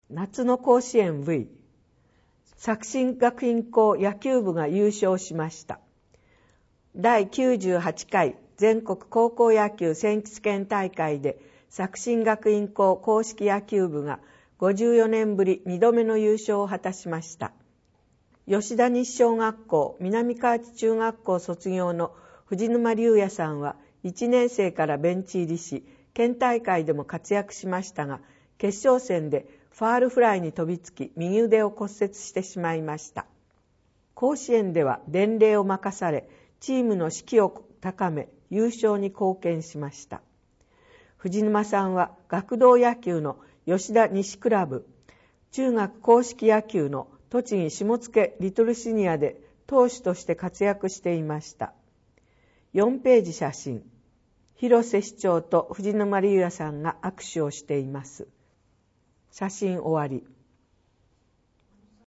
夏の甲子園 V、作新学院高野球部が優勝しました。第98回全国高校野球選出権大会で作新学院高硬式野球部が54年ぶり2度目の優勝を果たしました。吉田西小学校南河内中学校卒業の藤沼龍也さんは1年生からベンチ入りし、県大会でも活躍しましたが、決勝戦でファールフライに飛びつき右腕を骨折してしまいました。甲子園では伝令を任され、チームの士気を高め優勝に貢献しました。藤沼さんは学童野球の吉田西クラブ、中学硬式野球の栃木下野リトルシニアで投手として活躍していました。4ページ写真。広瀬市長と藤沼龍也さんが握手をしています。写真終わり。